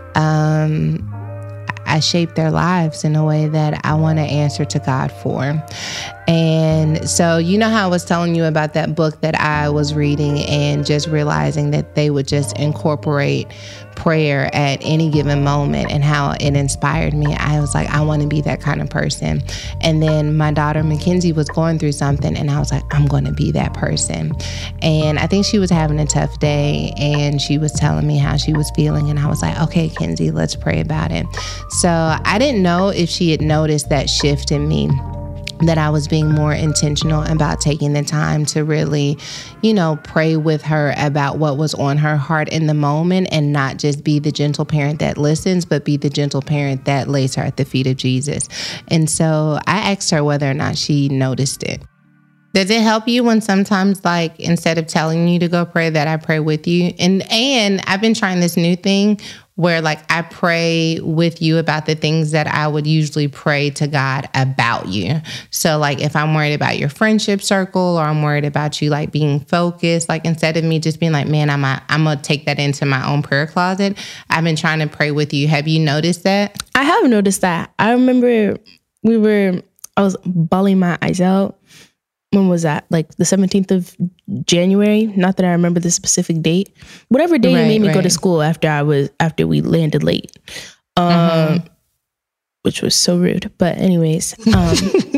Um, I shape their lives in a way that I want to answer to God for. And so, you know how I was telling you about that book that I was reading and just realizing that they would just incorporate prayer at any given moment and how it inspired me. I was like, I want to be that kind of person. And then my daughter Mackenzie was going through something, and I was like, I'm going to be that person. And I think she was having a tough day, and she was telling me how she was feeling, and I was like, okay, Kenzie, let's pray about it. So I didn't know if she had noticed that shift in me, that I was being more intentional about taking the time to really, you know, pray with her about what was on her heart in the moment, and not just be the gentle parent that listens, but be the gentle parent that lays her at the feet of Jesus. And so I asked her whether or not she noticed it. Does it help you when sometimes, like, instead of telling you to go pray, that I pray with you? And and I've been trying this new thing where, like, I pray with you about the things that I would usually pray to God about you. So, like, if I'm worried about your friendship circle, or I'm worried about you, like, being focused, like, instead of me just being like, man, I'm a, I'm going to take that into my own prayer closet, I've been trying to pray with you. Have you noticed that? I have noticed that. I remember we were, I was bawling my eyes out. When was that? Like the seventeenth of January? Not that I remember the specific date. Whatever day right, you made me right. go to school after I was after we landed late, um, mm-hmm. which was so rude. But anyways, um,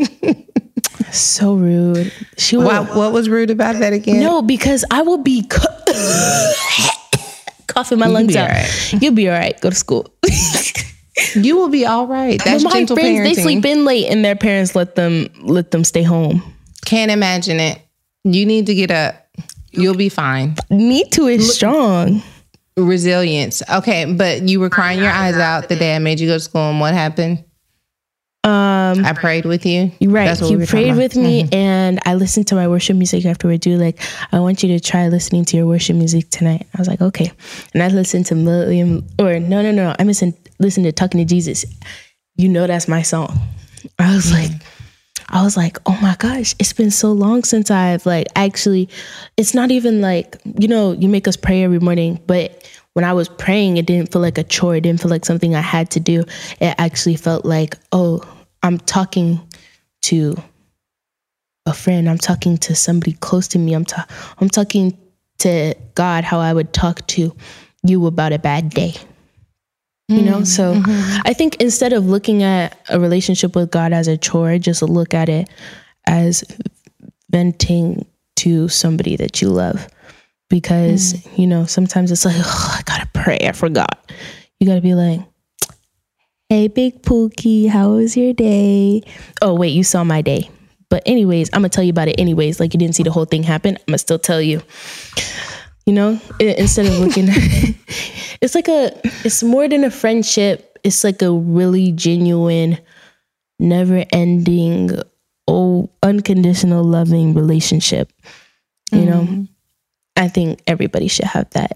so rude. She was, what, what was rude about that again? No, because I will be cu- coughing my lungs out. Right. You'll be all right. Go to school. You will be all right. That's my gentle friends, parenting. They sleep in late, and their parents let them let them stay home. Can't imagine it. You need to get up. You'll be fine. Me too is strong. Resilience. Okay, but you were crying your eyes out the day I made you go to school, and what happened? Um, I prayed with you. Right. That's what you we were prayed with me, mm-hmm. and I listened to my worship music afterward. Dude, like, I want you to try listening to your worship music tonight. I was like, okay. And I listened to William, or no, no, no. I listened, listened to Talking to Jesus. You know, that's my song. I was mm-hmm. like, I was like, oh my gosh, it's been so long since I've like actually, it's not even like, you know, you make us pray every morning, but when I was praying, it didn't feel like a chore. It didn't feel like something I had to do. It actually felt like, oh, I'm talking to a friend. I'm talking to somebody close to me. I'm, ta- I'm talking to God how I would talk to you about a bad day. You know, so mm-hmm. I think instead of looking at a relationship with God as a chore, just look at it as venting to somebody that you love. Because, mm. you know, sometimes it's like, oh, I gotta pray, I forgot. You gotta be like, hey, Big Pookie, how was your day? Oh, wait, you saw my day. But anyways, I'm gonna tell you about it anyways. Like, you didn't see the whole thing happen, I'm gonna still tell you. You know, it, instead of looking, it's like a, it's more than a friendship. It's like a really genuine, never ending, oh, unconditional loving relationship. You mm-hmm. know, I think everybody should have that.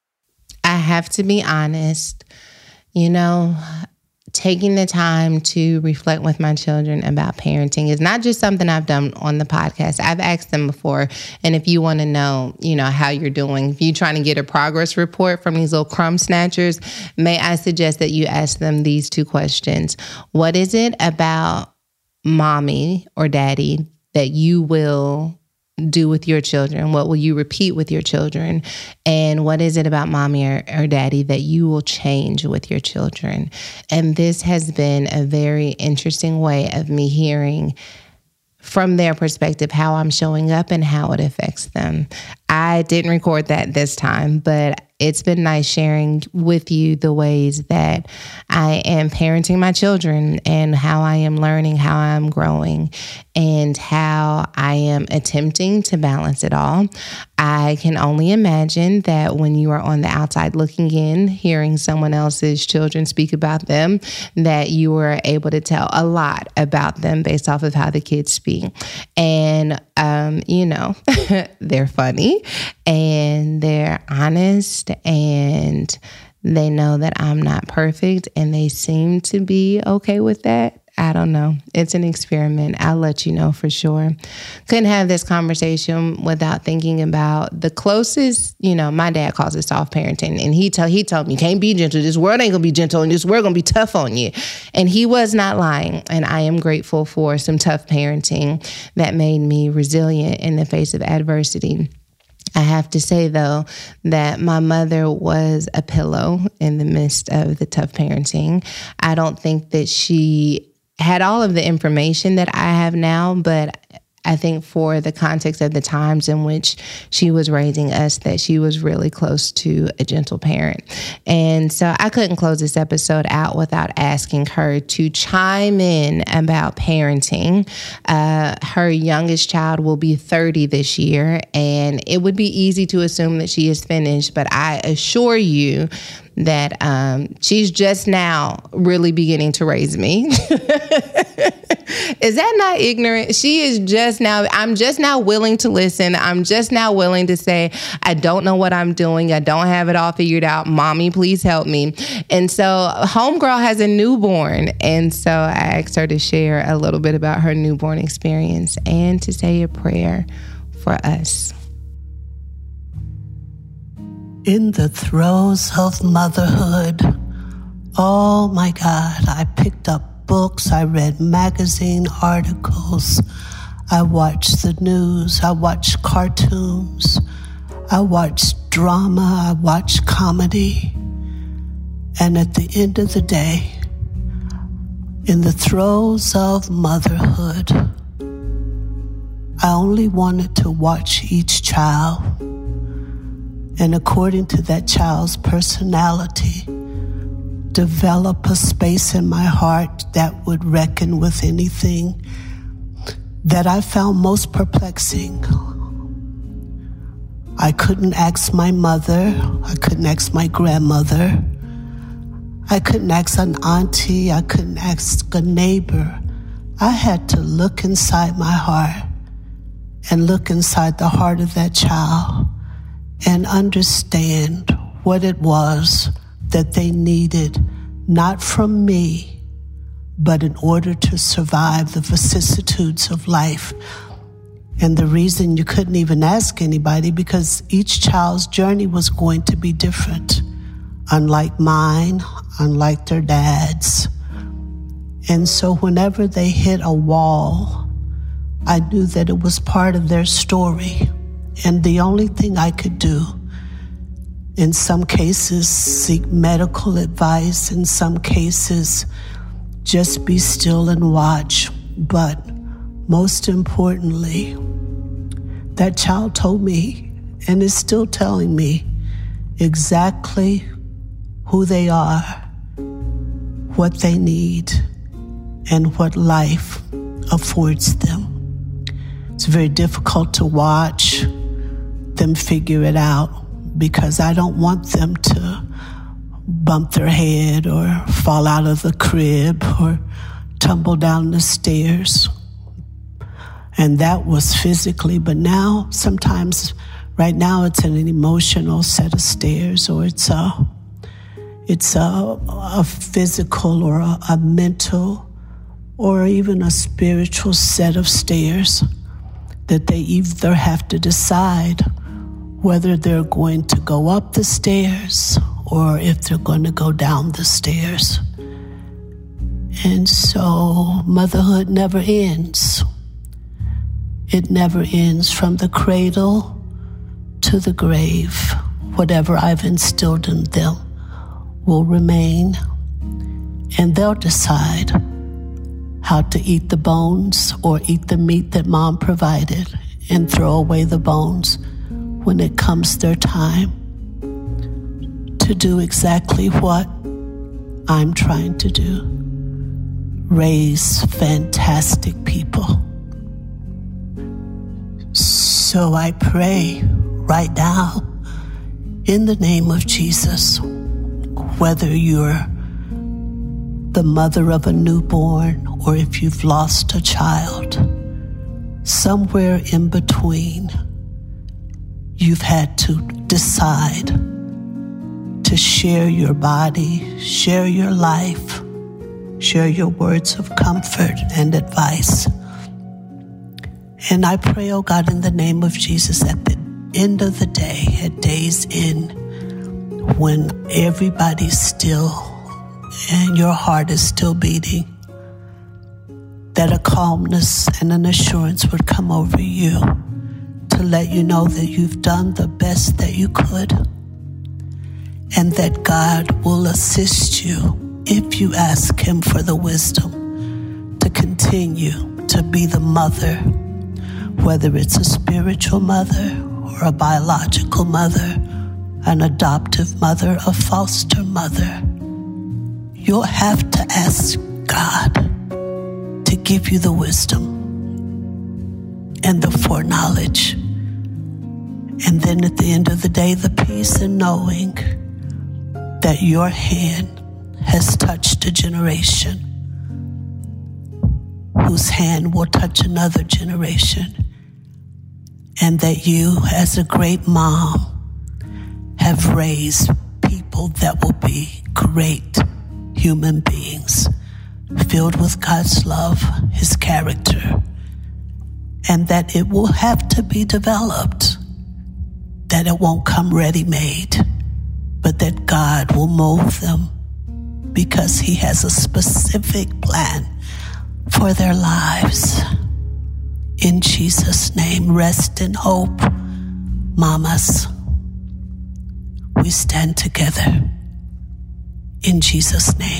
I have to be honest, you know, taking the time to reflect with my children about parenting is not just something I've done on the podcast. I've asked them before. And if you want to know, you know, how you're doing, if you're trying to get a progress report from these little crumb snatchers, may I suggest that you ask them these two questions. What is it about mommy or daddy that you will do with your children? What will you repeat with your children? And what is it about mommy or, or daddy that you will change with your children? And this has been a very interesting way of me hearing from their perspective how I'm showing up and how it affects them. I didn't record that this time, but it's been nice sharing with you the ways that I am parenting my children and how I am learning, how I'm growing, and how I am attempting to balance it all. I can only imagine that when you are on the outside looking in, hearing someone else's children speak about them, that you are able to tell a lot about them based off of how the kids speak. And, um, you know, they're funny and they're honest and they know that I'm not perfect and they seem to be okay with that. I don't know. It's an experiment. I'll let you know for sure. Couldn't have this conversation without thinking about the closest, you know, my dad calls it soft parenting. And he, tell, he told me, can't be gentle. This world ain't going to be gentle and this world going to be tough on you. And he was not lying. And I am grateful for some tough parenting that made me resilient in the face of adversity. I have to say, though, that my mother was a pillow in the midst of the tough parenting. I don't think that she had all of the information that I have now, but I think for the context of the times in which she was raising us, that she was really close to a gentle parent. And so I couldn't close this episode out without asking her to chime in about parenting. Uh, her youngest child will be thirty this year, and it would be easy to assume that she is finished, but I assure you that um, she's just now really beginning to raise me. Is that not ignorant? She is just now, I'm just now willing to listen. I'm just now willing to say, I don't know what I'm doing. I don't have it all figured out. Mommy, please help me. And so homegirl has a newborn. And so I asked her to share a little bit about her newborn experience and to say a prayer for us. In the throes of motherhood, oh my God, I picked up books, I read magazine articles, I watched the news, I watched cartoons, I watched drama, I watched comedy. And at the end of the day, in the throes of motherhood, I only wanted to watch each child, and according to that child's personality, develop a space in my heart that would reckon with anything that I found most perplexing. I couldn't ask my mother, I couldn't ask my grandmother, I couldn't ask an auntie, I couldn't ask a neighbor. I had to look inside my heart and look inside the heart of that child and understand what it was that they needed, not from me, but in order to survive the vicissitudes of life. And the reason you couldn't even ask anybody, because each child's journey was going to be different, unlike mine, unlike their dad's. And so whenever they hit a wall, I knew that it was part of their story. And the only thing I could do, in some cases, seek medical advice, in some cases, just be still and watch. But most importantly, that child told me, and is still telling me, exactly who they are, what they need, and what life affords them. It's very difficult to watch them figure it out, because I don't want them to bump their head or fall out of the crib or tumble down the stairs. And that was physically, but now sometimes, right now it's an emotional set of stairs, or it's a, it's a, a physical or a, a mental or even a spiritual set of stairs that they either have to decide whether they're going to go up the stairs or if they're going to go down the stairs. And so motherhood never ends. It never ends from the cradle to the grave. Whatever I've instilled in them will remain, and they'll decide how to eat the bones or eat the meat that mom provided and throw away the bones when it comes their time to do exactly what I'm trying to do. Raise fantastic people. So I pray right now in the name of Jesus, whether you're the mother of a newborn or if you've lost a child, somewhere in between, you've had to decide to share your body, share your life, share your words of comfort and advice. And I pray, oh God, in the name of Jesus, at the end of the day, at day's end, when everybody's still and your heart is still beating, that a calmness and an assurance would come over you to let you know that you've done the best that you could, and that God will assist you if you ask Him for the wisdom to continue to be the mother, whether it's a spiritual mother or a biological mother, an adoptive mother, a foster mother. You'll have to ask God to give you the wisdom and the foreknowledge. And then at the end of the day, the peace in knowing that your hand has touched a generation whose hand will touch another generation. And that you, as a great mom, have raised people that will be great human beings, filled with God's love, His character, and that it will have to be developed, that it won't come ready-made, but that God will mold them because He has a specific plan for their lives. In Jesus' name, rest in hope, mamas. We stand together. In Jesus' name.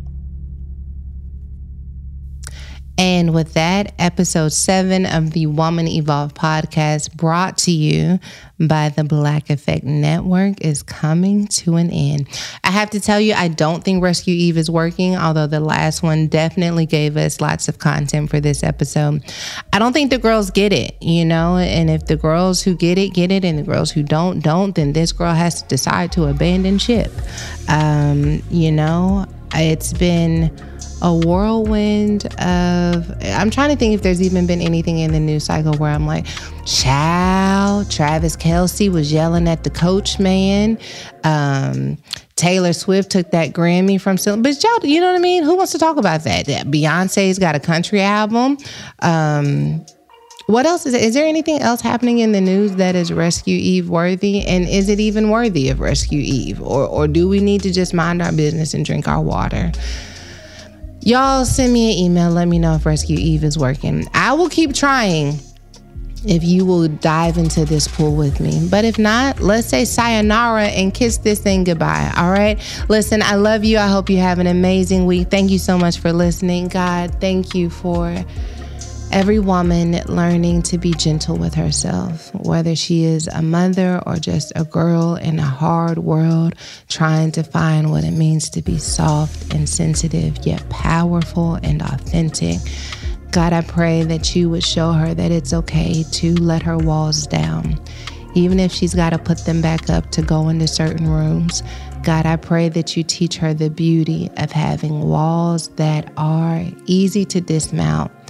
And with that, episode seven of the Woman Evolve podcast, brought to you by the Black Effect Network, is coming to an end. I have to tell you, I don't think Rescue Eve is working, although the last one definitely gave us lots of content for this episode. I don't think the girls get it, you know, and if the girls who get it, get it, and the girls who don't, don't, then this girl has to decide to abandon ship. Um, you know, it's been a whirlwind of, I'm trying to think if there's even been anything in the news cycle where I'm like, child, Travis Kelce was yelling at the coach man. Um, Taylor Swift took that Grammy from, but y'all, you know what I mean? Who wants to talk about that? Beyonce's got a country album. Um, what else is it? Is there anything else happening in the news that is Rescue Eve worthy? And is it even worthy of Rescue Eve? Or, or do we need to just mind our business and drink our water? Y'all send me an email. Let me know if Rescue Eve is working. I will keep trying if you will dive into this pool with me. But if not, let's say sayonara and kiss this thing goodbye. All right? Listen, I love you. I hope you have an amazing week. Thank you so much for listening. God, thank you for every woman learning to be gentle with herself, whether she is a mother or just a girl in a hard world trying to find what it means to be soft and sensitive, yet powerful and authentic. God, I pray that you would show her that it's okay to let her walls down, even if she's got to put them back up to go into certain rooms. God, I pray that you teach her the beauty of having walls that are easy to dismount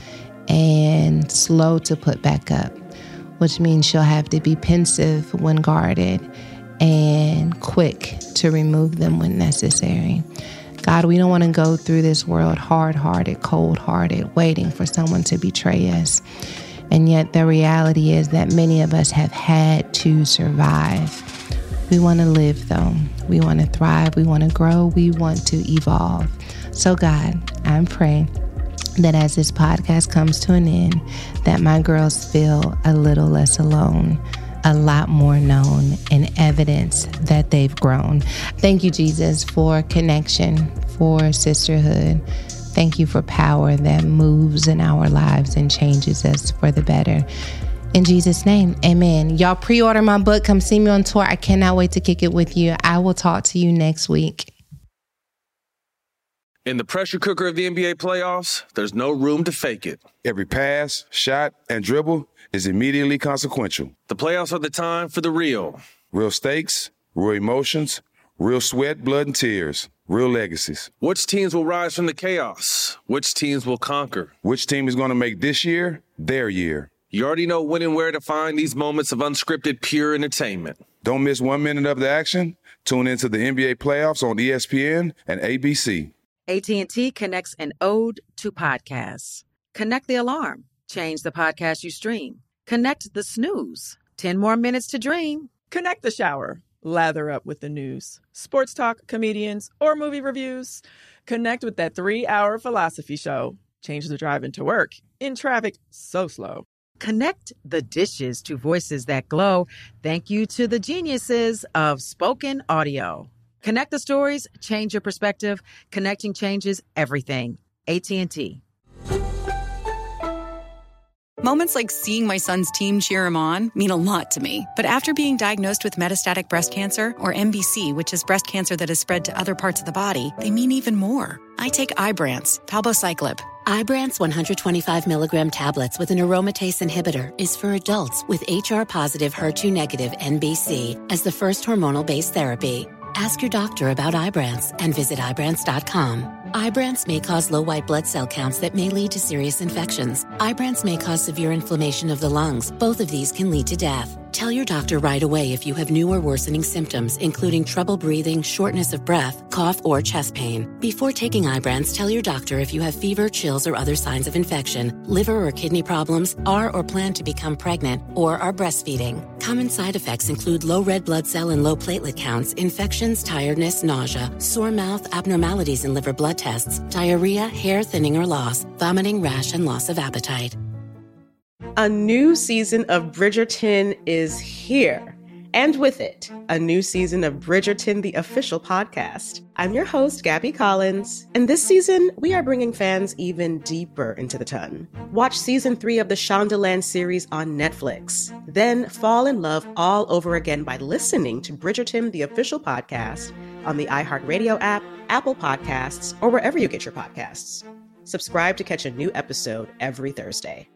and slow to put back up, which means she'll have to be pensive when guarded and quick to remove them when necessary. God, we don't want to go through this world hard-hearted, cold-hearted, waiting for someone to betray us. And yet the reality is that many of us have had to survive. We want to live, though. We want to thrive. We want to grow. We want to evolve. So, God, I'm praying that as this podcast comes to an end, that my girls feel a little less alone, a lot more known, and evidence that they've grown. Thank you, Jesus, for connection, for sisterhood. Thank you for power that moves in our lives and changes us for the better. In Jesus' name, amen. Y'all pre-order my book. Come see me on tour. I cannot wait to kick it with you. I will talk to you next week. In the pressure cooker of the N B A playoffs, there's no room to fake it. Every pass, shot, and dribble is immediately consequential. The playoffs are the time for the real. Real stakes, real emotions, real sweat, blood, and tears, real legacies. Which teams will rise from the chaos? Which teams will conquer? Which team is going to make this year their year? You already know when and where to find these moments of unscripted, pure entertainment. Don't miss one minute of the action. Tune into the N B A playoffs on E S P N and A B C. A T and T connects an ode to podcasts. Connect the alarm. Change the podcast you stream. Connect the snooze. ten more minutes to dream. Connect the shower. Lather up with the news. Sports talk, comedians, or movie reviews. Connect with that three-hour philosophy show. Change the drive into work in traffic so slow. Connect the dishes to voices that glow. Thank you to the geniuses of spoken audio. Connect the stories, change your perspective. Connecting changes everything. A T and T. Moments like seeing my son's team cheer him on mean a lot to me. But after being diagnosed with metastatic breast cancer, or M B C, which is breast cancer that has spread to other parts of the body, they mean even more. I take Ibrance, palbociclib. Ibrance one hundred twenty-five milligram tablets with an aromatase inhibitor is for adults with H R-positive, H E R two negative N B C as the first hormonal-based therapy. Ask your doctor about Ibrance and visit Ibrance dot com. Ibrance may cause low white blood cell counts that may lead to serious infections. Ibrance may cause severe inflammation of the lungs. Both of these can lead to death. Tell your doctor right away if you have new or worsening symptoms, including trouble breathing, shortness of breath, cough, or chest pain. Before taking Ibrance, tell your doctor if you have fever, chills, or other signs of infection, liver or kidney problems, are or plan to become pregnant, or are breastfeeding. Common side effects include low red blood cell and low platelet counts, infections, tiredness, nausea, sore mouth, abnormalities in liver blood tests, diarrhea, hair thinning or loss, vomiting, rash, and loss of appetite. A new season of Bridgerton is here. And with it, a new season of Bridgerton, the official podcast. I'm your host, Gabby Collins, and this season, we are bringing fans even deeper into the ton. Watch season three of the Shondaland series on Netflix. Then fall in love all over again by listening to Bridgerton, the official podcast, on the iHeartRadio app, Apple Podcasts, or wherever you get your podcasts. Subscribe to catch a new episode every Thursday.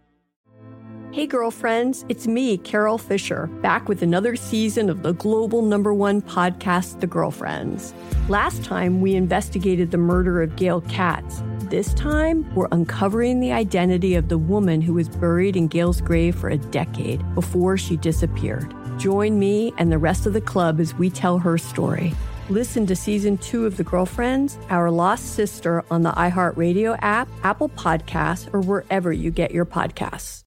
Hey girlfriends, it's me, Carol Fisher, back with another season of the global number one podcast, The Girlfriends. Last time, we investigated the murder of Gail Katz. This time, we're uncovering the identity of the woman who was buried in Gail's grave for a decade before she disappeared. Join me and the rest of the club as we tell her story. Listen to season two of The Girlfriends, Our Lost Sister on the iHeartRadio app, Apple Podcasts, or wherever you get your podcasts.